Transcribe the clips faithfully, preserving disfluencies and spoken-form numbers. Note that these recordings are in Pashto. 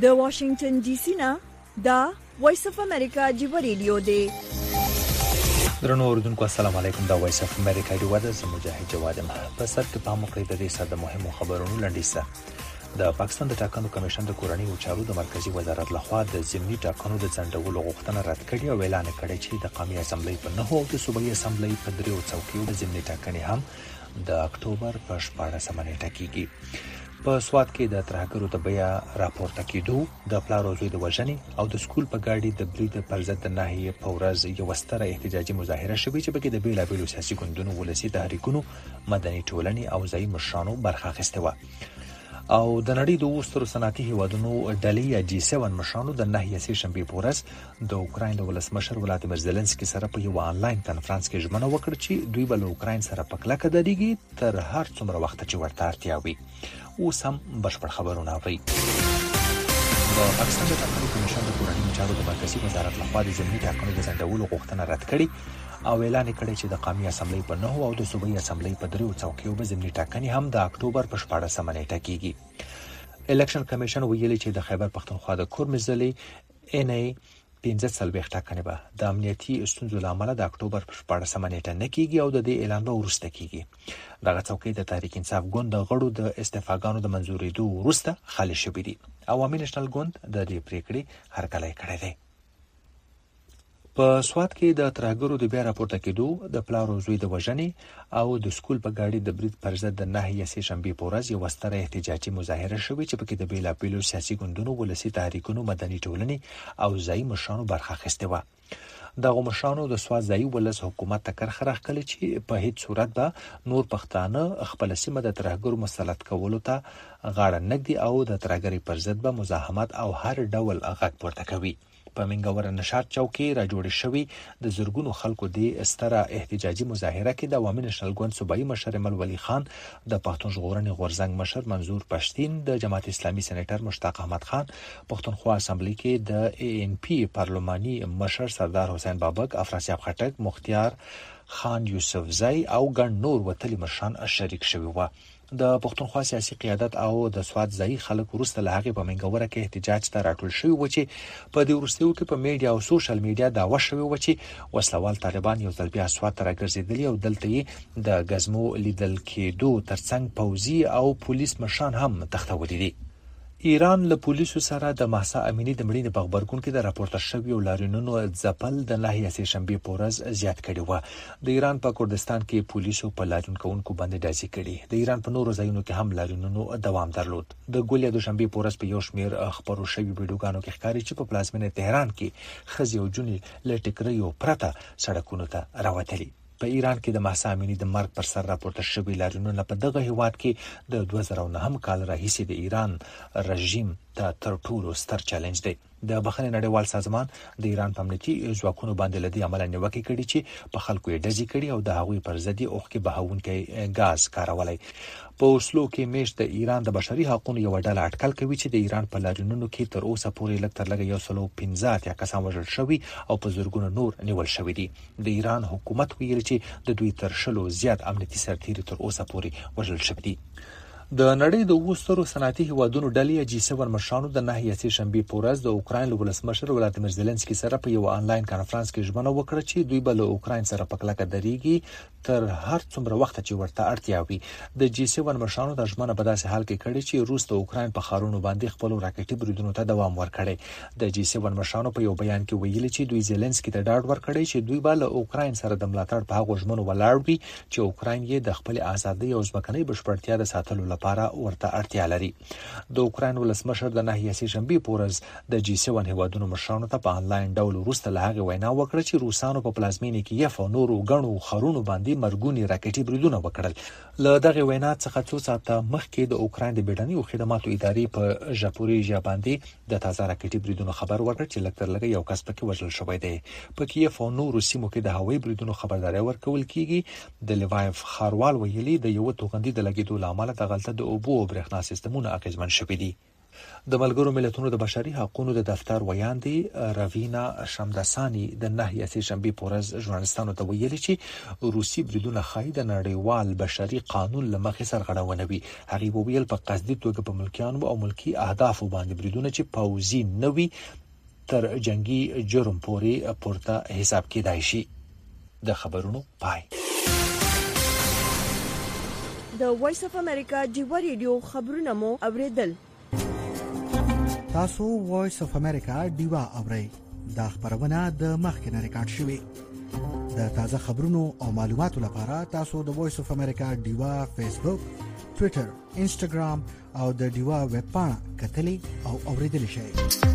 د واشنگټن ډي سي نه دا وایس اف امریکا جیو ریډیو دی. درنو اوردونکو السلام علیکم. دا وایس اف امریکا دی ودا زه مجاهد جوادم. په سر کې په مخکې د دې ساده مهمو خبرونو لنډیسه د پاکستان د ټاکنو کمیشن د کورنۍ او چارو د مرکزی وزارت لخوا د ضمني ټاکنو د ځنډولو غوښتنه رد کړې او اعلان کړی چې د قومي اسمبلی په نه او د صوبایي اسمبلی په دریو څوکیو د ضمني ټاکنې هم د اکتوبر په شپاړسمه نیټه کېږي. په سواد کې د ترهګرو د بیا راپورته کېدو د پلار او زوی د وژنې او د سکول په ګاډي د برید پر ضد د ناحیې په ورځ یو ستره احتجاجي مظاهره شوې چې پکې د بیلابېلو سیاسي ګوندونو ولسي تحریکونو مدني ټولنې او ځایي مشرانو برخه اخیستې وه او د نړۍ د اوسترو صنعتي هیوادونو ډلې یا جی سیون مشرانو د ناحیې سې شنبې په ورځ د اوکراین د ولسمشر ولادیمیر زيلنسکي سره په یو آنلاین کانفرنس کې ژمنه وکړه چې دوی به له اوکراین سره په کلکه درېږي تر هر څومره وخت چې ورته اړتیا وي. اوس هم بشپړ خبرونه اورئ. د پاکستان د ټاکنو کمیشن د کورنۍ چارو د مرکزی وزارت لخوا د ضمني ټاکنو د ځنډولو غوښتنه رد کړې او اعلان کړی چې د قومي اسمبلی په نه او د صوبایي اسمبلی په دریو څوکیو به ضمني ټاکنې هم د اکتوبر په شپاړسمه نیټه کېږي. الیکشن کمیشن ویلي چې د خیبر پختونخوا د کورمزلي ان ای پنځه څلوېښت ټاکنې به د امنیتي ستونزو له امله د اکتوبر په شپاړسمه نیټه نه کېږي او د دې اعلان به وروسته کېږي. دغه څوکۍ د تحریک انصاف ګوند د غړو د استعفاګانو د منځورېدو وروسته خالي شوې دي. عوامي نېشنل ګوند د دې پریکړې هرکلی کړی دی. په سواد کې د ترهګرو د بیا راپورته کېدو د پلار او زوی د وژنې او د سکول په ګاډي د برید پر ضد د ناحیې سې شنبې په ورځ یو ستره احتجاجي مظاهره شوې چې پکې د بیلابېلو سیاسي ګوندونو ولسي تحریکونو مدني ټولنې او ځایي مشرانو برخه اخیستې وه. دغه مشرانو د سواد ځایي ولس حکومت ته کرخه راکړه چې په هیڅ صورت به نور پښتانه خپل سیمه د ترهګرو مسلط کولو ته غاړه نږدي او د ترهګرۍ پر ضد به مزاحمت او هر ډول غږ پورته کوي. په منګور نشاط چوکي را جوړ شوی د زرګونو خلکو د ستره احتجاجي مظاهره کې د عوامي نېشنل ګوند صوبایي مشر مل ولی خان، د پښتون ژغورنې غورځنګ مشر منظور پښتين، د جماعت اسلامي سېنیټر مشتاق احمد خان، پښتونخوا اسمبلی کې د ای ان پی پارلماني مشر سردار حسین بابک، افراسیاب خټک، مختیار خان یوسفزئی او ګڼ نور وتلي مشران شریک شوي وو. د پښتونخوا سیاسي قیادت او د سواد ځایي خلک وروسته له هغې په منګوره کې احتجاج ته راټول شوي وو چې په دې وروستیو کې په میډیا او سوشل میډیا دعوه شوې وه چې وسلوال طالبان یو ځل بیا سواد ته راګرځېدلي او دلته یې د ګزمو لیدل کېدو ترڅنګ پوځي او پولیس مشران هم تښتولي دي. ایران له پولیسو سره د مهسا امینی د مړینې په خبرګون کې د راپورته شویو لاریونونو ځپل د ناحیې سې شنبې په ورځ زیات کړي وو. د ایران په کردستان کې پولیسو په لاریون کوونکو باندې ډزې کړي. د ایران په نورو ځایونو کې هم لاریونونو دوام درلود. د ګول یا دوشنبې په ورځ په یو شمېر خبرو شوي ویډیوګانو کې ښکاري چې په پلازمینه تهران کې ښځې او نجونې له ټکریو پرته سړکونو ته راوتلي. په ایران کې د مهسا امینی د مرګ پر سر راپورته شوي لاریونونه په دغه هیواد کې د دوه زره نهم کال راهیسې د ایران رژیم ته تر ټولو ستر چیلنج دی. د بخښنې نړیوال سازمان د ایران په امنیتي ځواکونو باندې لدی عمل نیوکه کړې چې په خلکو یې ډزې کړي او د هغوی پر ضد یې اوښکې بهونکی غاز کارولی. په اوسلو کې میشت د ایران د بشري حقوقو یو ډله اټکل کوي چې د ایران په لاریونونو کې تر اوسه پورې لږ تر لږه یو سلو پنځه اتیا کسان وژل شوي او په زرګونو نور نیول شوي دي. د ایران حکومت ویلي چې د دوی تر شلو زیات امنیتي سرتیري تر اوسه پورې وژل شوي دي. د نړۍ د اوسترو صنعتي هیوادونو ډلې جی سیون مشرانو د ناحیې سې شنبې په ورځ د اوکراین له ولسمشر ولادیمیر زيلنسکي سره په یو آنلاین کانفرنس کې ژمنه وکړه چې دوی به له اوکراین سره په کلکه درېږي تر هر څومره وخت چې ورته اړتیا وي. د جی سیون مشرانو د ژمنه په داسې حال کې کړې چې روس د اوکراین په ښارونو باندې خپل راکټي بریدونو ته دوام ورکړي. د جی سیون مشرانو په یو بیان کې ویلي چې دوی زيلنسکي ته ډاډ ورکړي چې دوی به له اوکراین سره د ملاتړ په هغو ژمنو ولاړ وي چې اوکراین یې د خپل ازادۍ او ځمکنۍ بشپړتیا د ساتلو لپاره ورته اړتیا لري. د اوکراین ولسمشر د ناحیې سې شنبې په ورځ د جی سیون هیوادونو مشرانو ته په آنلاین ډول وروسته له هغې وینا وکړه چې روسانو په پلازمینې کیف او نورو ګڼو ښارونو باندې مرګوني راکټي بریدونه وکړل. له دغې وینا څخه څو ساعته مخکې د اوکراین د بیړنیو خدماتو ادارې په ژاپوریژیا باندې د تازه راکټي بریدونو خبر ورکړ چې لږ تر لږه یو کس پکې وژل شوی دی. په کیف او نورو سیمو کې د هوایي بریدونو خبرداری ورکول کیږي. د لیوایف ښاروال ویلي د یو توغندي د لګېدو له امله دغلته د اوبو او برېښنا سیستمونه اغېزمن شوي دي. د ملګرو ملتونو د بشري حقوقو د دفتر ویاندې روینا شمداسانی د نهي سه شنبه پورز ژورنالستانو ته ویلي چې روسي بریدونه خای د نړیوال بشري قانون لمخې سرغړونه وي. هغه ویل په قصدي توګه په ملکیانو او ملکی اهداف باندې بریدونه چې پوځي نوي تر جنگي جرم پورې پورته حساب کېدای شي. د خبرونو پای. د وایس اف امریکا دیوا ریډیو خبرونه مو اوریدل. تاسو وایس اف امریکا دیوا اورئ. دا خبرونه د مخکنه ریکارډ شوې. د تازه خبرونو او معلوماتو لپاره تاسو د وایس اف امریکا دیوا فیسبوک، ټوئیټر، انسټاګرام او د دیوا ویب پاڼه کتلې او اوریدل شئ.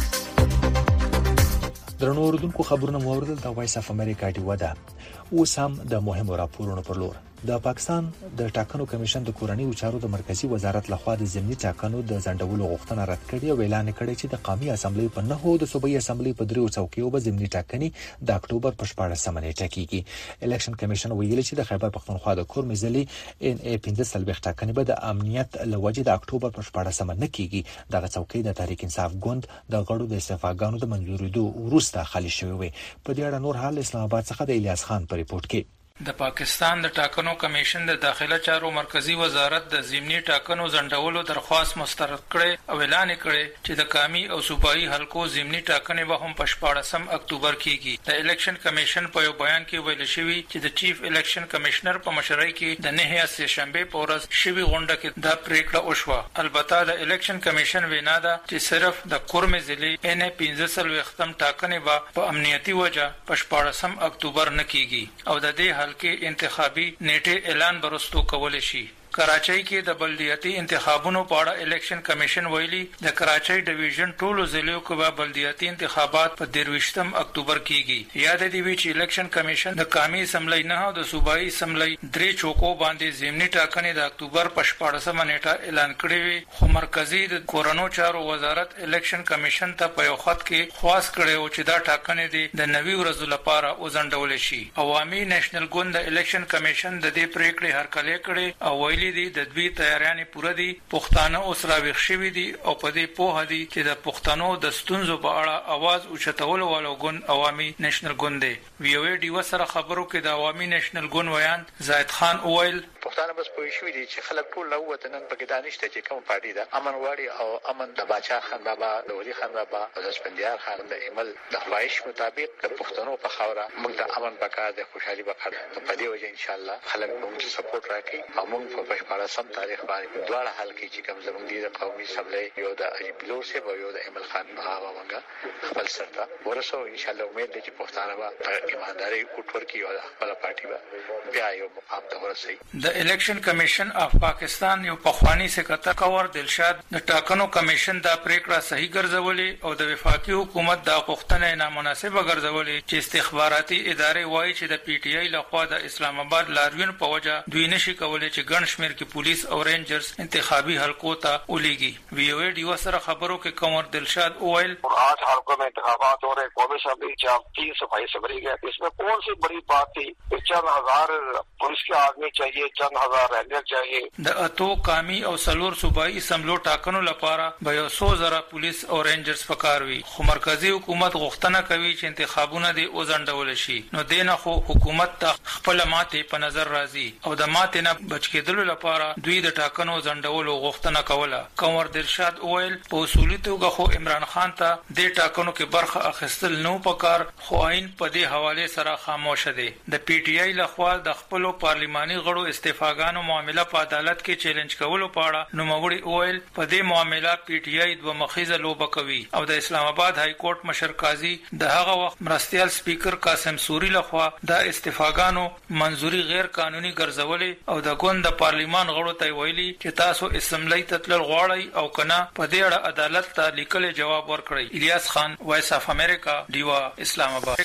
درنو اوردونکو خبرونه مو اوریدل. د وایس اف امریکا دیوا ده. اوس هم د مهمو راپورونو پر لور. د پاکستان د ټاکنو کمیشن د کورنۍ چارو د مرکزی وزارت لخوا د ضمني ټاکنو د ځنډولو غوښتنه رد کړې او اعلان کړی چې د قومي اسمبلی په نهو د صوبایي اسمبلی په دریو څوکیو به ضمني ټاکنې د اکتوبر په شپاړسمه نیټه کېږي. الیکشن کمیشن ویلي چې د خیبر پختونخوا د کور مزلي ان ای پنځه سلويخ ټاکنې به د امنیت لوجې د اکتوبر په شپاړسمه نه کېږي. دغه څوکۍ د تحریک انصاف ګوند د غړو د استعفاګانو د منځورېدو وروسته خالي شوې وي. په دې اړه نور حال اسلام آباد څخه د الیاس خان په ریپورت کې. د پاکستان د ټاکنو کمیشن د داخله چارو مرکزی وزارت د ضمني ټاکنو ځنډولو درخواست مسترد کړي او اعلان کړي چې د قومي او صوبایي حلقو ضمني ټاکنې به هم په شپاړسم اکتوبر کېږي. د الیکشن کمیشن په یو بیان کې ویل شوی چې د چیف الیکشن کمشنر په مشرۍ کې د نهه سه شنبه په ورځ شوی غونډه کې دا پریکړه وشوه. البته د الیکشن کمیشن وینا ده چې صرف د کورم ضلع ان پنځه سلويختم ټاکنې به په امنیتي وجه په شپاړسم اکتوبر نه کېږي او د دې کې انتخابي نیټه اعلان برستو کول شي. کراچۍ کې د بلدیاتي انتخابونو په اړه الیکشن کمیشن ویلي د کراچۍ ډیویژن ټولو ضلعو کې به بلدیاتي انتخابات په درویشتم اکتوبر کېږي. یاد دی وی چې الیکشن کمیشن د قومي اسمبلی نه او د صوبایي اسمبلی درې چوکو باندې ضمني ټاکنې د اکتوبر په شپاړسمه نیټه اعلان کړې وي. خو مرکزی د کورونو چارو وزارت الیکشن کمیشن ته په یو خط کې خواست کړی او چې دا ټاکنې د نوي ورځو لپاره وځنډول شي. عوامي نېشنل ګوند د الیکشن کمیشن د دې پریکړې هرکلی کړي او ویلي دي د دوی تیاریانې پوره دي. پښتانه اوس راویښ شوي دي او په دې پوهه دي چې د پښتنو د ستونزو په اړه आवाज اوچتولو والو ګوند عوامي نېشنل ګوند دی. وی او ډي وسره خبرو کې د عوامي نېشنل ګوند ویان زاید خان اویل پښتانه بس پوه شوي دي چې خلک ټول له وطنن په کې دانشته چې کوم پارټي ده امن واړي او امن د باچا خان بابا د ولی خان بابا او د سپندیار خان د ایمل د خواهش مطابق د پښتنو په خاوره موږ د امن بقا د خوشحالي بقا په دې وجه ان شاء الله خلک موږ سپورټ راکړي او موږ په شپاړسم تاریخ باندې دواړه حل کې چې کوم زموږ د قومي اسمبلی یو د اجبلور سه او یو د ایمل خان بابا وګه خپل سره ورسو ان شاء الله امید دي چې پښتانه به ایمانداري کوټور کې او خپل پارټي به بیا یو مقام ته ورسي. د الیکشن کمیشن اف پاکستان یو پخوانی سکرټر کور دلشاد د ټاکنو کمیشن دا پریکړه صحیح ګرځولې او د وفاقي حکومت د غوښتنې نامناسبه ګرځولې چې استخباراتي ادارې وایي چې د پی ټی آی لخوا د اسلام آباد لاریون په وجه دوی نشي کولای چې ګڼ شمېر کې پولیس او رینجرز انتخابي حلقو ته ولېږي. وی او ډي وسره خبرو کې کمر دلشاد اویل آج حلقوں میں انتخابات ہو رہے قومی اسمبلی جہاں تین صفائی سے بری گئے. اس میں کون سی بڑی بات تھی؟ چند ہزار پولیس کے آدمی چاہیے, چند ہزار رینجر چاہیے. د اتو قومي او سلور صوبایي اسمبلو ټاکنو لپاره به یو څو زره پولیس او رینجرز پکار وي. خو مرکزی حکومت غوښتنه کوي چې انتخابونه دې وځنډول شي. نو دینه خو حکومت ته خپل ماته په نظر راځي او د ماته نه بچ کېدلو لپاره دوی د ټاکنو ځنډولو غوښتنه کوله. کمر دلشاد اویل په اصولي توګه خو عمران خان ته د ټاکنو کې برخه اخیستل نو پکار, خو عین په دې حواله سره خاموش دي. د پی ټی آی لخوا د خپل پارلماني غړو استعفاګانو معاملې په عدالت کې چیلنج کولو پاړه نو موري اویل په دې معاملې پی ټی آی دوه مخیزه لوبه کوي او د اسلام آباد های کورټ مشر قاضي د هغه وخت مرستيال سپیکر قاسم سوري لخوا د استعفاګانو منځوري غیر قانوني ګرځولې او د ګوند د پارلمان غړو ته ویلي چې تاسو اسمبلی ته تلل غواړئ او کنه په دې اړه عدالت ته لیکل جواب ورکړئ. الیاس خان, وایس اف امریکا, دیوا, اسلام آباد.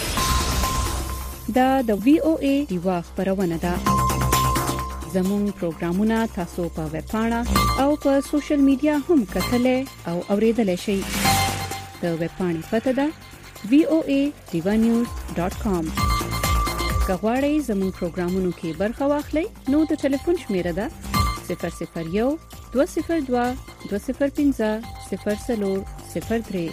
دا د وی او ای دیوا خبرونه ده. زموږ پروګرامونه تاسو په ویب پاڼه او په سوشل میډیا هم کتلای او اوریدلای شئ. د ویب پاڼې پته ده وی او ای دیوا نیوز ډاٹ کام. کغواړئ زموږ پروګرامونو کې برخه واخلئ نو د ټلیفون شمیره ده صفر صفر یو دوه صفر دوه دوه صفر پنځه صفر څلور صفر درې.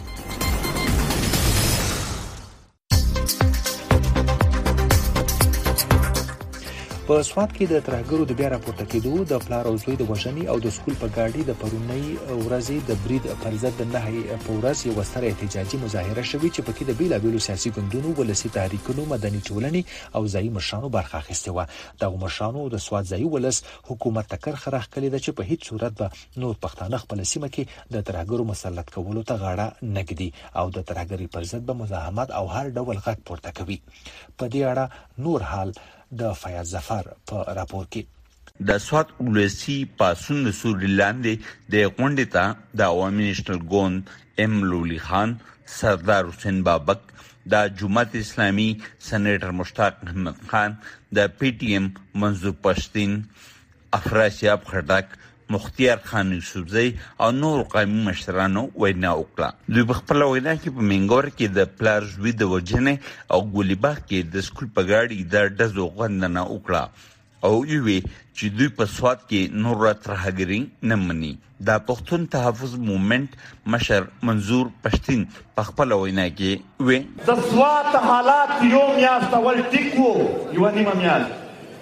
په سوات کې د ترهګرو د بیا راپورته کېدو د پلار او زوی د وژنې او د سکول په ګاډي د پرونۍ ورځې د برید پر ضد د نهي په ورځ یو ستر احتجاجي مظاهره شوې چې پکې د بیلابیلو سیاسي ګوندونو، ولسي تحریکونو، مدني ټولنې او ځایي مشرانو برخه اخیستې وه. دغو مشرانو د سوات ځایي ولس حکومت ته کرښه راښکلې ده چې په هیڅ صورت به نور پښتانه خپله سیمه کې د ترهګرو مسلط کولو ته غاړه نه ږدي او د ترهګرۍ پر ضد به مزاحمت او هر ډول غږ پورته کوي. په دې اړه نور حال د فیاض ظفر په راپور کې. د سوات ولسی پاسون د سوري لاندې د غونډې ته د عوامي نېشنل ګوند ام لولی خان، سردار حسین بابک، د جماعت اسلامي سېنیټر مشتاق احمد خان، د پی ټی ایم منظور پښتین، افراسیاب خټک، مختیار خان یوسفزی او نور قومي مشرانو وینا وکړه. دوی په خپل وینا کې په منګور کې د پلار زوی د وژنې او ګولیباغ کې د سکول په ګاډي د ډزو غندنه وکړه او وی چې دوی په سوات کې نور ترهګري نه مني. د پښتون تحفظ موومېنټ مشر منظور پښتین په خپل وینا کې وی د سوات حالات یو میاشت اول ټیکو یو نیمه میاشت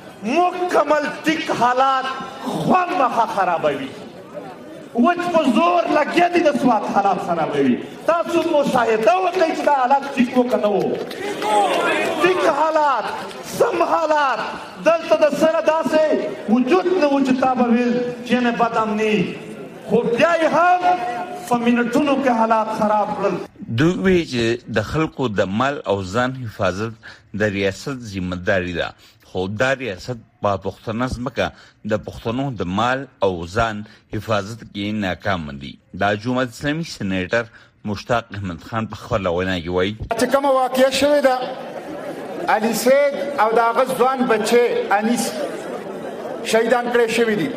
مکمل ټیک حالات خامخا خرابوي. وچ په زور لګیا دي د سوات حالات خرابوي. تاسو مشاهده وکړئ چې دا حالات ټیک وکنه وو. ټیک حالات سم حالات دلته د سره داسې وجود نه و چې تا به ویل چې نه بد امني، خو بیا یې هم په منټونو کې حالات خراب کړل. دوی وی چې د خلکو د مال او ځان حفاظت د ریاست ذمہ داری ده، خو دا ریاست په پښتنه ځمکه د پښتنو د مال او ځان حفاظت کې ناکام دي. د جماعت اسلامي سېنیټر مشتاق احمد خان په خپل وینا کې وایي چې کومه واقعه شوې ده، علي سید او د هغه ځوان بچی انیس شهیدان کړی شوي دي.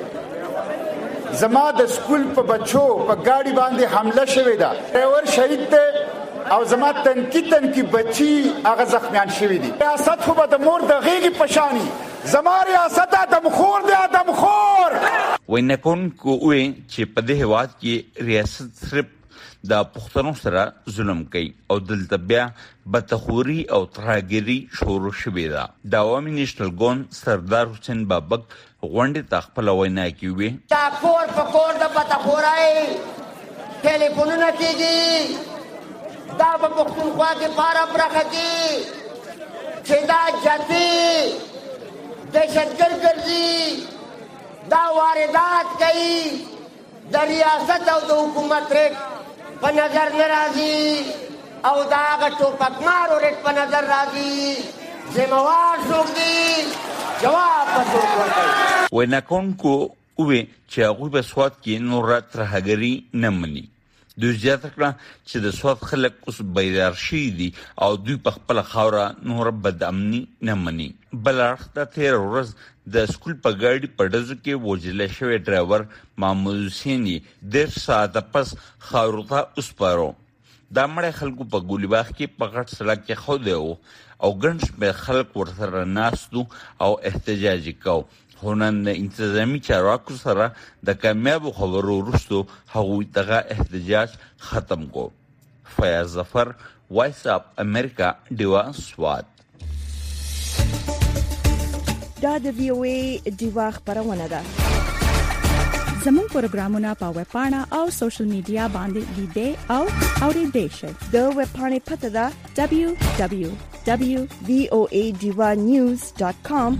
زما د سکول په بچو په ګاډي باندې حمله شوې ده، ډرایور شهید دی او زما تنکی تنکی بچی هغه زخمیان شوي دي. ریاست خو به د مور د غېږې په شاني، زما ریاست آدمخور دی، آدمخور. وینا کوونکو وایي چې په دې هېواد کې ریاست صرف د پښتنو سره ظلم کوي او دلته بیا بدتخوري او ترهګري شروع شوې ده. د عوامي نېشنل ګوند سردار حسین بابک غونډې ته خپله وینا کې وی دا کور په کور د بدتخورۍ ټلیفونونه کېږي، دا په پښتونخوا کې پاره برخه کې چې دا جدي دهشتګرد ګرځي، دا واردات کوي، د ریاست او د حکومت ریټ په نظر نه راځي او دا هغه ټوپکمارو ریټ په نظر راځي. ذمہوار څوک دي؟ جواب به څوک ورکوي؟ وینا کوونکو ووی چې هغوی په سوات کې نوره ترهګري نه مني. دوی زیاته کړه چې د سوات خلک اوس بیدار شوي دي او دوی په خپله خاوره نوره بد امني نه مني. بل اړخ ته تېره ورځ د سکول په ګاډي په ډزو کې وژلی شوی ډرایور محمود حسین یې دېرش ساعته پس خاورو ته وسپارو. دا مړی خلکو په ګولیباغ کې په غټ سړک کې ښودی و او ګڼ شمېر خلک ورسره ناست او احتجاج یې کو. خو نن د انتظامي چارواکو سره د کامیابو خبرو وروسته هغوی دغه احتجاج ختم کو. فیاض ظفر، وایس اف امریکا، ډیوا سوات. دا د وی او ای ډیوا خبرونه ده. زموږ پروګرامونه په ویب پاڼه او سوشل میډیا باندې لیدئ او اورېدئ شئ. د ویب پاڼې پته ده دبلیو دبلیو دبلیو وی او ای ډیوا نیوز ډاټ کام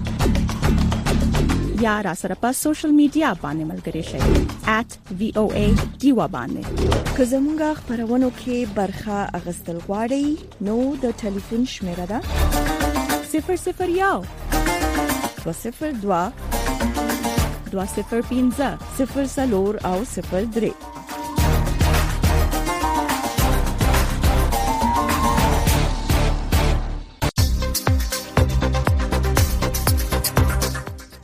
یا را سره په سوشل میډیا باندې ملګري شئ ایٹ وی او ای ډیوا باندې. که زموږ خبرونو کې برخه اخیستل غواړئ نو د ټلیفون شمیره ده صفر صفر یو دوه صفر دوه دوه صفر پنځه صفر څلور او صفر درې.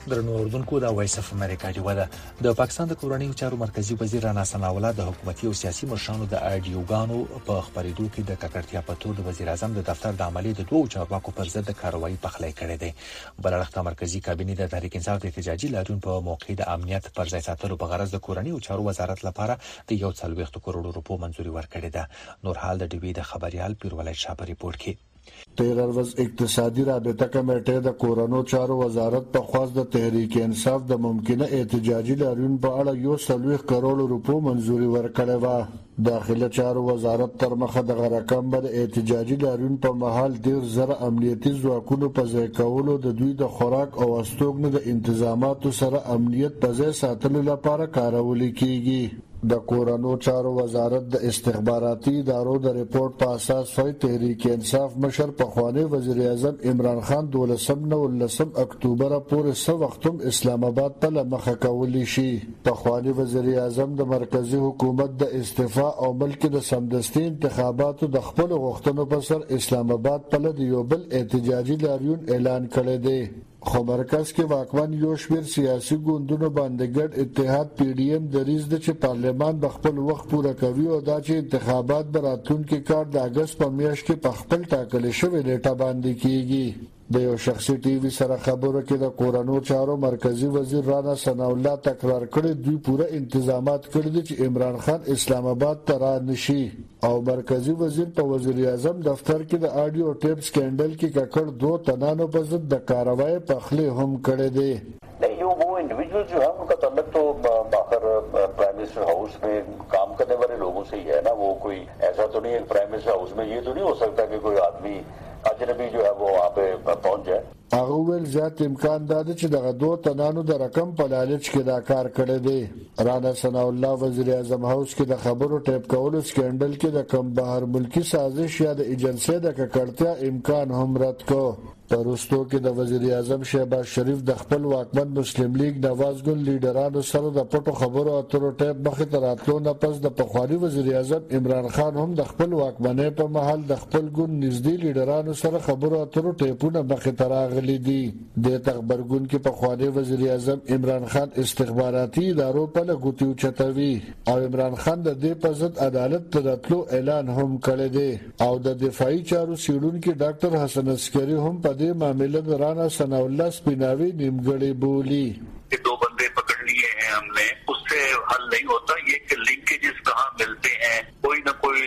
درنو اردوونکو د وایس اف امریکا دی ودا د پاکستان د کورنۍ چارو مرکزی وزیر رانا ثناء الله د حکومتي او سیاسي مشرانو د اډیوګانو په خبرېدو کې د ککړتیا په تور د وزیر اعظم د دفتر د عملی د دوه چارواکو پر ضد کاروایی پخلی کړې ده. بلړخته مرکزی کابینه د تحریک انصاف د احتجاجي لاریون په موقع د امنیت پر ځای ساتلو په غرض د کورنۍ او چارو وزارت لپاره د یو څلوي کروڑ روپو منځوري ورکړې ده. نور حال د ډیوی د خبريال پیرولای شاه په ریپورت کې تیر ورځ اقتصادي رابطه کمیټه د کورونو چارو وزارت په خواست د تحریک انصاف د ممکنه احتجاجي لاریون په اړه یو سلوي کروڑ روپو منځوري ورکړې و. داخله چارو وزارت تر مخه د رقم بر احتجاجي لاریون په محل ډیر زره امنیتي ځواکونو په ځای کولو د دوی د خوراک او استوګنې د انتظاماتو سره امنیت په ځای ساتلو لپاره کارول کیږي. د کورونو چارو وزارت د استخباراتي ادارو د ریپورت په اساس فای تحریک انصاف مشر په خوانی وزیر اعظم عمران خان دولسم نو لسم اکتوبر پورې سو وختم اسلام آباد ته لمخه کولی شي. په خوانی وزیر اعظم د مرکزی حکومت د استعفا او ملک د سمدستي انتخاباتو د خپل غوښتنو په سر اسلام آباد په لید یو بل احتجاجي لاریون اعلان کړی دی. خو مرکز کې واکمن یو شمېر سیاسي ګوندونو باندې ګډ اتحاد پی ډی ایم دریز د چې پارلمان د خپل وخت پوره کوي او دا چې انتخابات براتون کې کار د اگست په میاشت کې په خپل ټاکل شوی نیټه باندې کیږي. د یو شخصي ټي وي سره خبرو کې د کورونو چارو مرکزی وزیر رانا ثناء الله تکرار کړی دوی پوره انتظامات کړی دي چې عمران خان اسلام آباد ته را نشي او مرکزی وزیر په وزیر اعظم دفتر کې د آډیو ټیپ سکینډل کې ککړ دوه تنانو په ضد د کاروایی پخلی هم کړی دی. नहीं वो वो इंडिविजुअल जो है उनका तल्लक तो बाहर प्राइम मिनिस्टर हाउस में काम करने वाले लोगों से ही है ना. वो कोई ऐसा तो नहीं है प्राइम मिनिस्टर हाउस में ये तो नहीं हो सकता कि कोई आदमी अजनबी जो है वो वहाँ पे पहुंच जाए. هغه ول زیات امکان دا چې دغه دوه تنانو د رقم په لالچ کې دا کار کړی دی. رانا ثناء الله وزیر اعظم هاوس کې د خبرو ټیپ کولو سکینډل کې د کم بهر ملکی سازش یا د ایجنسی د ککړتیا امکان هم رد کو. پرستو کې د وزیر اعظم شهباز شریف د خپل واکمن مسلم لیگ نواز ګل لیډرانو سره د پټو خبرو اترو ټیپ مخې ته راتلو نه پس د پخوانی وزیر اعظم عمران خان هم د خپل واکمنۍ په محل د خپل ګوند نږدې لیډرانو سره خبرو اترو ټیپونه مخې ته راغلي دي. د تخبرګون کې پخوانی وزیر اعظم عمران خان استخباراتي ادارو په لګوتیو چتوي او عمران خان د دې په ضد عدالت ته راتلو اعلان هم کړی دی او د دفاعي چارو سیډونکو ډاکټر حسن عسکری هم په دې معاملې د رانا ثناء الله سپیناوي نیمګړی بولی. दो बंदे पकड़ लिए हैं हमने, उससे हल नहीं होता. ये कि लिंकेजेस कहाँ मिलते हैं, कोई ना कोई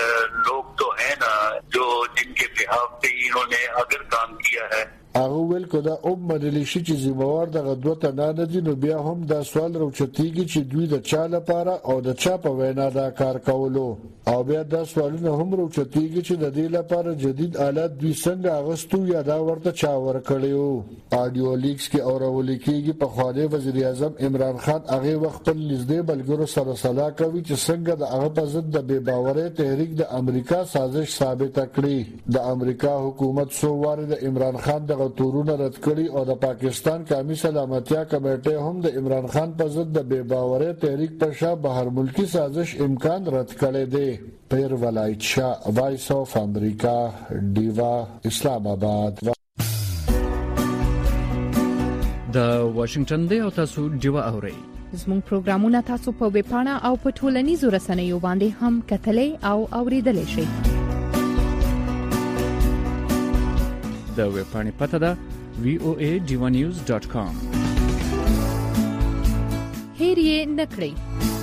लोग तो है ना जो जिनके बिहाफ पे इन्होंने अगर काम किया है. هغه ول کدا او منلی شي چې زموار د غدوته نه دي نو بیا هم دا سوال راوچتيږي چې دوی د چا لپاره او د چا په وینا دا کار کولو او بیا دا سوالونه هم راوچتيږي چې د دې لپاره جدید آلات دوی څنګه اغستو یا دا ورته چا ورکړیو. آډیو لیکس کې اورول کېږي په خواله وزیر اعظم عمران خان هغه وخت په نږدې بلګرو سره صلاح کوي چې څنګه د هغه په ضد د بے باورۍ تحریک د امریکا سازش ثابت کړي. د امریکا حکومت سو واره د عمران خان د تورونه رد کړي او د پاکستان قومي سلامتیا کمیټه هم د عمران خان په ضد د بے باورۍ تحریک پر شا بهر ملکی سازش امکان رد کړي دي. پیر ولایت شاه وایس اف امریکا دیوا اسلام آباد. د واشنگټن دی او تاسو دیوا اورئ. زموږ پروګرامونه تاسو په ویب پاڼه او په ټولنیزو رسنیو باندې هم کتلې او اوریدلای شئ. د ویب پاڼې پته ده وی او ای ډیوا نیوز ډاٹ کام. هیر یې نکړئ.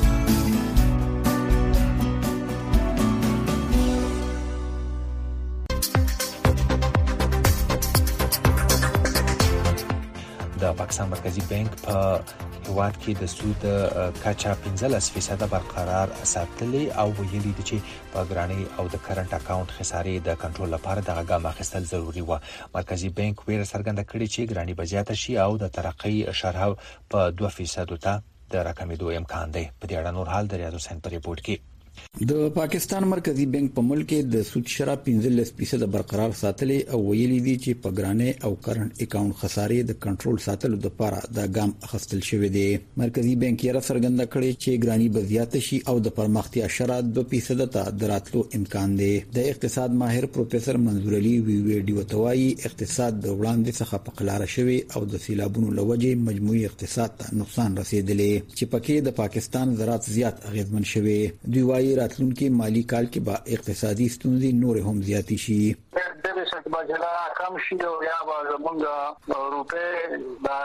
د پاکستان مرکزی بانک په هیواد کې د سود کچا پنځلس فیصد برقرار ساتلې او ویلي دي چې په ګرانی او د کرنٹ اکاونټ خسارې د کنټرول لپاره د ګام اخیستل ضروری و. مرکزی بانک ویره څرګنده کړې چې ګرانی بزیات شي او د ترقۍ شرح په دوه فیصد ته د رقم دوه امکان دی. په دې اړه نور حال د ریاض حسین په ریپورت کې د پاکستان مرکزی بانک په ملک کې د سود شراب پنځلس فیصد برقرار ساتلې او ویلي دي چې په ګرانه او کرنٹ اکاونټ خسارې د کنټرول ساتلو لپاره د ګام اخیستل شوې دي. مرکزی بانک یې را څرګنده کړې چې ګرانی بزیات شي او د پرمختیا شرایط دوه فیصد ته دراتلو امکان دی. د اقتصاد ماهر پروفیسور منظور علي وی وی ډي وتوای اقتصاد د وړاندې څخه په قلاره شوی او د سیلابونو لوجې مجموعي اقتصاد ته نقصان رسیدلی چې پکې د پاکستان زراعت زیات اغیزمن شوی. دوی وايي راتلونکي مالی کال کې به اقتصادي ستونزې نور هم زیاتې شي. د سټباجلا کم شي او یا زمونږ روپې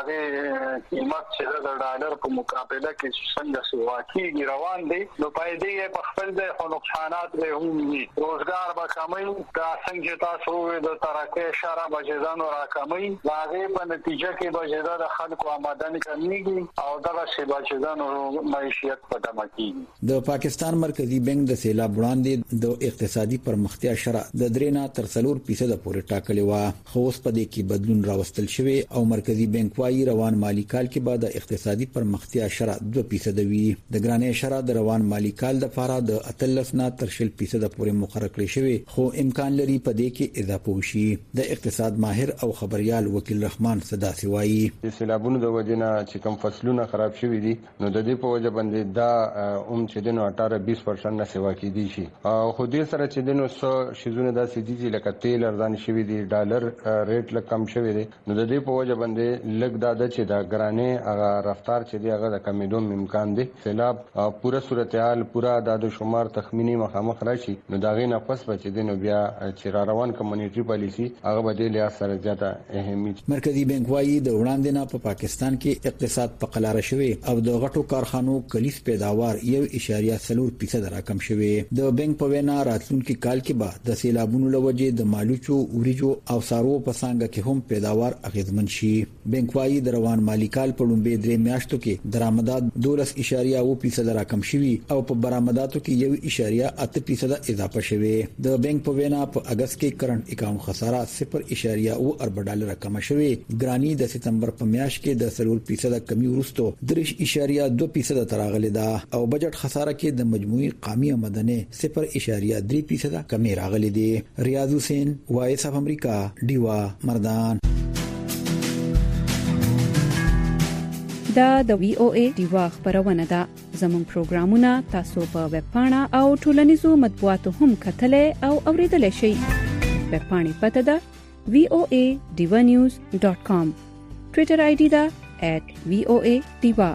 د قیمت چې د ډالر په مقابله کې څنګه سوا کیږي روان دي نو پایدې په خپل د نقصانات به هم وي. روزګار به کمای دا څنګه تاسو د ترقه اشاره بجدان را کمای لاغه په نتیجه کې بجدا د خلکو آمدنی کمیږي او دغه سی بجدان معیشت په دمه کیږي. د پاکستان مرکزی بانک د سیلاب وړاندې د اقتصادي پرمختیا شرح د درېنا تر څلور فیصد پورې ټاکلې و خو اوس په دې کې بدلون راوستل شوی او مرکزی بانک وايي روان مالی کال کې بعد اقتصادي پرمختیا شرح دوه فیصد وي. د ګرانه شرح د روان مالی کال د لپاره د اتلس نه تر شل فیصد پورې مقرر کړی شوی خو امکان لري په دې کې اضافه وشي. د اقتصاد ماهر او خبريال وکیل رحمان صداسي وايي د سیلابونو د وجنه چې کوم فصلونه خراب شوي دي نو د دې په وجه باندې دا اوم چې دنو اټاره بیس پرسنټ نه سیوا کیدی شي خو دې سره چې دنو څو شیزونه د سيدي لکه تیل ارزان شوی دي ډالر ریټ لکه کم شوی دی نو د دې په وجه باندې لګ داده چې دا ګرانه هغه رفتار چې دی هغه د کمیدو امکان دی. سیلاب پوره صورتحال پوره د شمار تخمینی مخامخ راشي نو دا غي نه پس بچ دي نو بیا چې را روان کمیونټي پالیسی هغه به د لحاظ سره زیاته اهمیت. مرکزی بانک وايي د وړاندې نه په پاکستان کې اقتصاد په قلاره شوی او د غټو کارخانو کلیس پیداوار یو اشاریه څلور فیصد راکم شوی. د بانک په وینا راتلونکي کال کې به د سیلابونو لوجې د مالوچو اوریجو او سارو په څنګه کې هم پیداوار اغیزمن شي. بانک وايي د روان مالی کال په لومبي درې میاشتو کې درآمدات دولس اشاریه او فیصد راکم شوی او په برآمداتو کې یو اشاریه اته فیصد اضافه شوی. د بانک په وینا په اگست کې کرنٹ اکاونټ خساره صفر اشاریه او اربع ډالر کم شوی. ګرانی د سپتمبر په میاشت کې د څلور فیصد کمی ورستو درش اشاریه دوه فیصد تراغلی ده او بجټ خساره کې د مجموعي قومي آمدنه صفر اشاریه درې فیصد کمی راغلی دی. ریاض حسین وایس اف امریکا ډیوا مردان. دا د وی او ای ډیوا خبرونه ده. زموږ پروګرامونه تاسو په ویب پاڼه او ټولنیزو مطبوعاتو هم کتلای او اوریدلای شئ. ویب پاڼې پته ده وی او ای ډیوا نیوز ډاٹ کام. ټوئیټر آی ډی ده ایٹ وی او ای ډیوا.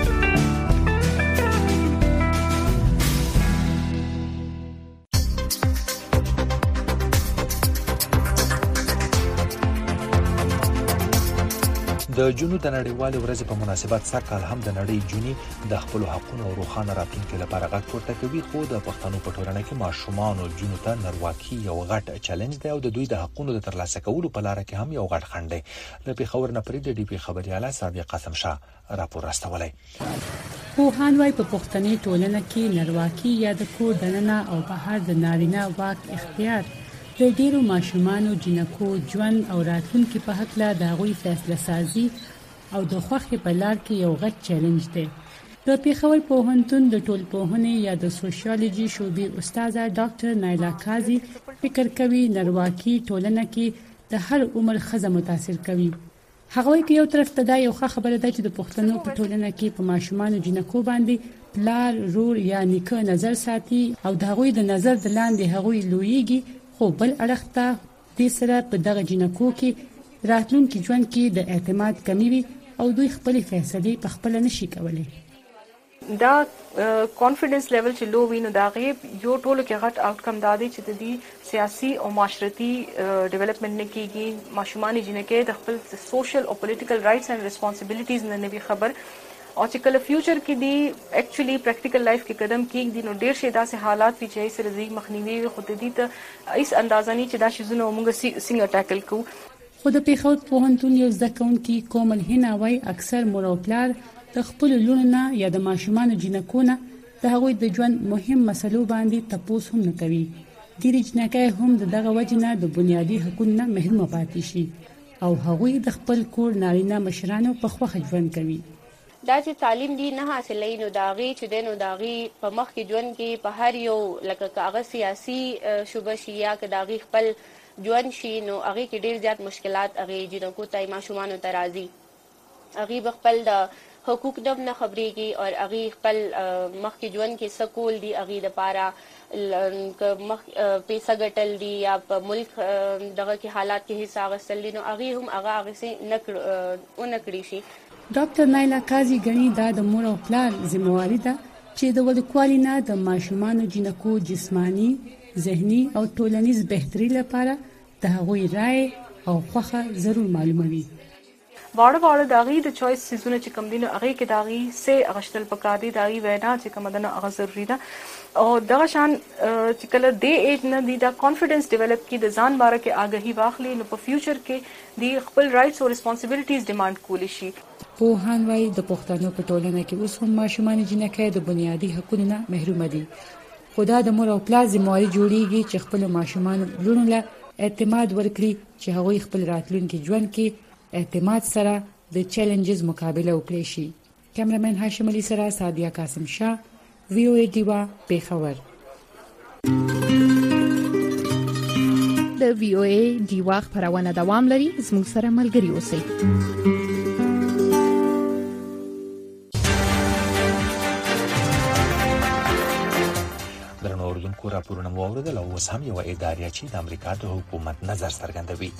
د جنو د نړیوالې ورځې په مناسبت سرکال هم د نړۍ جونی د خپل حقوقو او روخانه راتلونکو لپاره غږ پورته کوي خو د پښتنو په ټولنه کې ماشومان او جنو ته نرواکي یو غټ چیلنج دی او د دوی د حقوقو د ترلاسه کولو په لار کې هم یو غټ خنډ دی. لکه خبر نه پرې د ډي پی خبرياله صادق قاسم شاه راپور راستولای. خو هانوای په پښتني ټولنه کې نرواکي یا د کور دننه او بهر د نارینه واک اختیار د ډیرو ماشومانو جنکو ژوند او راتلونکي په حق لا د غوي فیصله سازي او د خوخي په لار کې یو غټ چیلنج دی. د پیښور پوهنتون د ټولنپوهنې یا د سوشیالوجي شعبې استاد ډاکټر نایلا قاضي فکر کوي نرواکي ټولنه کې د هر عمر خزه متاثر کوي. هغه وایي یو طرف ته دا یو خبره ده چې د پښتنو په ټولنه کې په ماشومانو جنکو باندې پلار رور یا نیکه نظر ساتي او د غوي د نظر د لاندې هغوی لویږي خو بل اړخ ته د سره په دغه جنکو کې راتلونکي ژوند کې د اعتماد کمی وي او دوی خپل فیصله په خپل نشي کولای. دا کانفیډنس لیول چې لو وینو دا غیب یو ټولو کې غټ آوټکم دادی چې د دې سیاسي او معاشرتي ډیولپمنٹ نه کیږي. ماشومان جنکه د خپل سوشل او پولیټیکل رائټس اینڈ ریسپانسبিলিټیز نه نوي خبر او چې کله فیوچر کې دی اکچولی پریکټیکل لایف کې قدم کېږي نو ډېر شي داسې حالات وي چې سره زی مخنیوي خو د دې ته هیڅ اندازه نه چې دا شیزونه موږ څنګه ټاکل کوو. خو د پیښور پوهنتون یو ځکهونکي کومل هینا وای اکثر مور او پلار د خپل لونو یا د ماشومان جنکونه د هغوی د ژوند مهم مسلو باندې تپوس هم نه کوي. ډېر جنکای هم دغه وجنه د بنیادی حقوقو نه محروم پاتې شي او هغوی د خپل کور نارینه مشرانو په خوښه ژوند کوي. دا چې تعلیم دی نه حاصلې نو داغي چې دنو داغي په مخ کې ژوند کې په هر یو لکه کاغذ سیاسي شوبه شي یا که داغي خپل ژوند شي نو هغه کې ډیر زیات مشکلات هغه جنکو ته ماشومان ته راځي. هغه خپل د حقوق دم نه خبريږي او هغه خپل مخ کې ژوند کې سکول دی هغه د پاره مخ پیسې ګټل دي یا په ملک دغه کې حالات کې حصہ غسل دي نو هغه هم هغه هغه سي نکړ او نکړي شي. ډاکټر نایلا قاضي غني دا د مور او پلار ذمہواری ده چې د وړکوالي نه د ماشومان جنکو جسمانی ذهني او ټولنیز بهتري لپاره د هغوی رائے او خوخه ضرور معلوموي. واړه واړه داغي د چويس سيزونه چې کم دي نو هغه کې داغي سه اغشتل پکار دي داغي وینا چې کم ده نو هغه ضروري ده او دغه شان چې کله د ایج نه دي دا کانفیډنس ډیولپ کی د ځان باره کې آگاهي واخلي نو په فیوچر کې دی خپل رائټس او ریسپانسیبিলিټیز ډیماند کولی شي. په هانوي د پښتنو په ټولنه کې اوس هم ماشومان جنکه د بنیادی حقوقو نه محروم دي. خدا د مور او پلار ذمہواری جوړیږي چې خپل ماشومان لونو له اعتماد ورکړي چې هغوی خپل راتلونکي ژوند کې اعتماد سره د چیلنجز مقابله وکړي شي. کیمرمن هاشم علي سره سادیا قاسم شاه وی او ای دیوا پیښور. د وی او ای دیوا خبرونه دوام لري زموږ سره ملګري اوسئ. درنو اوریدونکو راپورونه مو اوریدل او اوس هم یو اداریه چې د امریکا د حکومت نظر څرګندوي.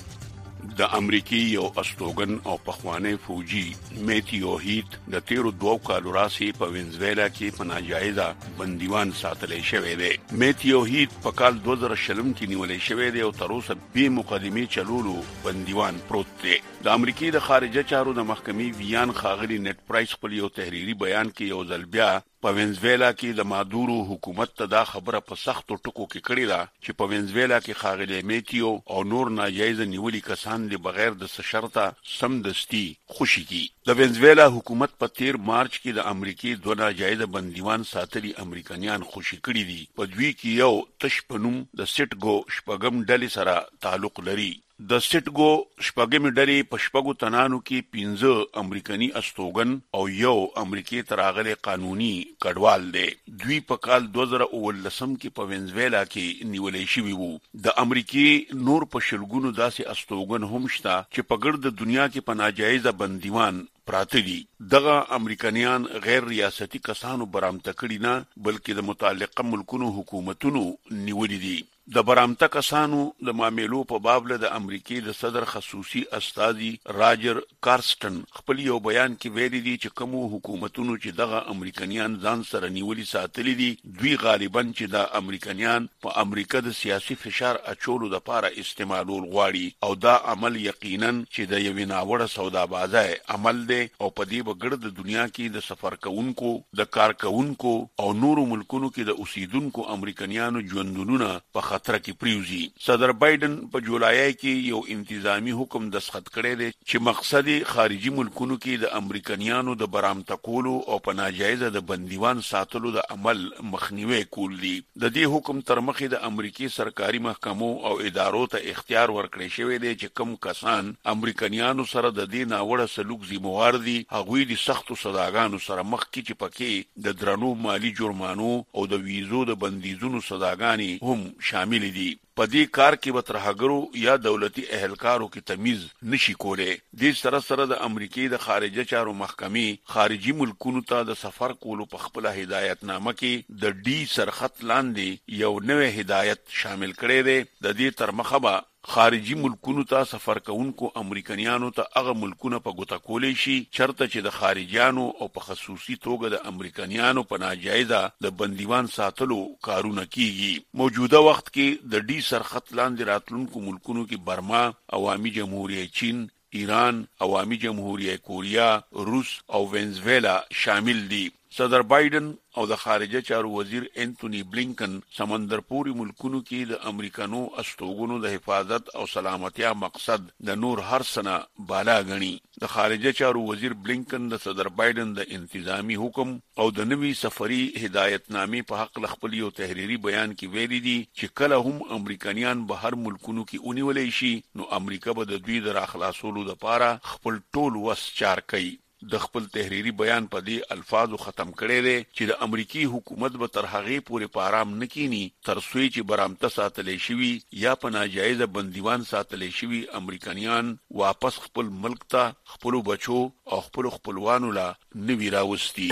د امریکای یو استوګن او پخوانی فوجي میتیو هیت د تیرو دوه کالو راسي په وینزویلا کې په ناجایزه بندیوان ساتلې شوی دی. میتیو هیت په کال دوه زره شلم کې نیولې شوی دی او تر اوسه به مقدمه چلولو بندیوان پروت دی. د امریکای د خارجه چارو د محکمې ویان خاغلی نت پرایس خپل یو تحریری بیان کې یو ځل بیا په وینزویلا کې د مادورو حکومت ته دا خبره په سختو ټکو کې کړې ده چې په وینزویلا کې خاغلی میتیو او نور ناجایز نیولي کسان د بغیر د شرطه سمدستي خوشي کی. د وینزویلا حکومت په تیر مارچ کې د امریکای دوه ناجایز بندیوان ساتلي امریکایان خوشي کړي دي. په دوی کې یو تشپنوم د سټګو شپږم ډلې سره تعلق لري. د سټګو شپږم ډلې په شپږو تنانو کې پنځه امریکایي استوګن او یو امریکای تراغله قانوني کډوال دی. دوی په کال دوه زره اوولسم کې په وینزویلا کې نیولې شوی وو. د امریکای نور په شلګونو داسې استوګن هم شته چې په ګرد دنیا کې په ناجایزه بندیوان پراته دي. دغه امریکایان غیر ریاستي کسانو برامته کړي نه بلکې د متعلقه ملکونو حکومتونو نیولې دي. د برامته کسانو د معاملو په باب له د امریکای د صدر خصوصي استاذي راجر کارسټن خپل یو بیان کې ویلي دي چې کوم حکومتونو چې دغه امریکایان ځان سره نیولي ساتلي دي دوی غالبا چې د امریکایان په امریکا د سیاسي فشار اچولو لپاره استعمالول غواړي او دا عمل یقینا چې د یوې ناوړه سودابازۍ عمل دی او په دې بغرد د دنیا کې د سفر کوونکو د کار کوونکو او نورو ملکونو کې د اوسیدونکو امریکایانو ژوندونونه په خطر کې پریوزي. صدر بایدن په جولای کې یو انتظامی حکم دستخط کړی دی چې مقصد خارجي ملکونو کې د امریکایانو د برامته کولو او په ناجایزه د بندیوان ساتلو د عمل مخنیوي کول دي. د دې حکم تر مخې د امریکای سرکاري محکمو او ادارو ته اختیار ورکړی شوی دی چې کوم کسان امریکایانو سره د دې ناوړه سلوک ذمہوار دي هغوی د سختو سزاګانو سره مخ کې چې پکې د درنو مالی جرمانو او د ویزو د بندیزونو سزاګانې هم شامل دي. په دې کار کې به ترهګرو یا دولتي اهلکارو کې تمیز نشي کولای. دې سره سره د امریکای د خارجه چارو محکمې خارجي ملکونو ته د سفر کولو په خپل هدایتنامه کې د ډي سرخط لاندې یو نوې هدایت شامل کړی دی. د دې تر مخه به خارجي ملکونو ته سفر کوونکو امریکایانو ته هغه ملکونه په ګوته کولی شي چرته چې د خارجيانو او په خصوصي توګه د امریکایانو په ناجایزه د بندیوان ساتلو کارونه کیږي. موجوده وخت کې د ډي سرخط لاندې راتلونکو ملکونو کې برما، عوامي جمهوریت چین، ایران، عوامي جمهوریت کوریا، روس او وینزویلا شامل دي. صدر بایدن او د خارجه چارو وزیر انټونی بلینکن سمندرپوري ملکونو کې د امریکانو استوګنو د حفاظت او سلامتیا مقصد د نور هر سنه بالا غني. د خارجه چارو وزیر بلینکن د صدر بایدن د انتظامی حکم او د نوي سفري هدایتنامې په حق خپل یو تحریری بیان کې ویلي دي چې کله هم امریکایان به هر ملکونو کې اونیولې شي نو امریکا به د دوی د راخلاصولو لپاره خپل ټول وس چار کوي. د خپل تحریری بیان په دې الفاظو ختم کړي دي چې د امریکای حکومت به تر هغه پورې پارام نکینی تر څو چې برامته ساتلې شوی یا په ناجایز بندیوان ساتلې شوی امریکایان واپس خپل ملک ته خپل بچو او خپل خپلوانو لا نوی راوستي.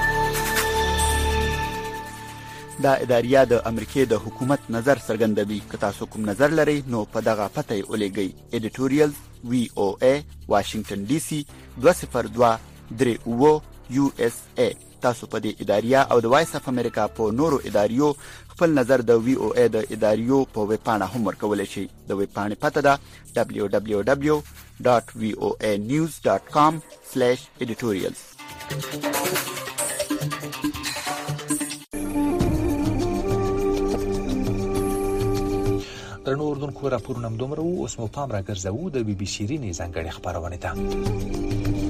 دا اداریه د امریکای د حکومت نظر څرګندوي. که تاسو کوم نظر لرئ نو په دغه پته یې ولېږئ. ایډیټوریال وی او ای واشنگټن ډي سي دوه صفر دوه درې اوه یو اس ای. تاسو په دې اداریه او د وایس اف امریکا په نورو اداریو خپل نظر د وی او ای د اداریو په ویب پاڼه هم ورکولی شئ. د ویب پاڼې پته ده دبلیو دبلیو دبلیو ډاټ وی او ای نیوز ډاټ کام سلیش ایډیټوریالز. درنو اردوونکو راپورونه هم دومره وو. اوس مو پام راګرځوو د بي بي سي رینې ځانګړې خپرونې ته.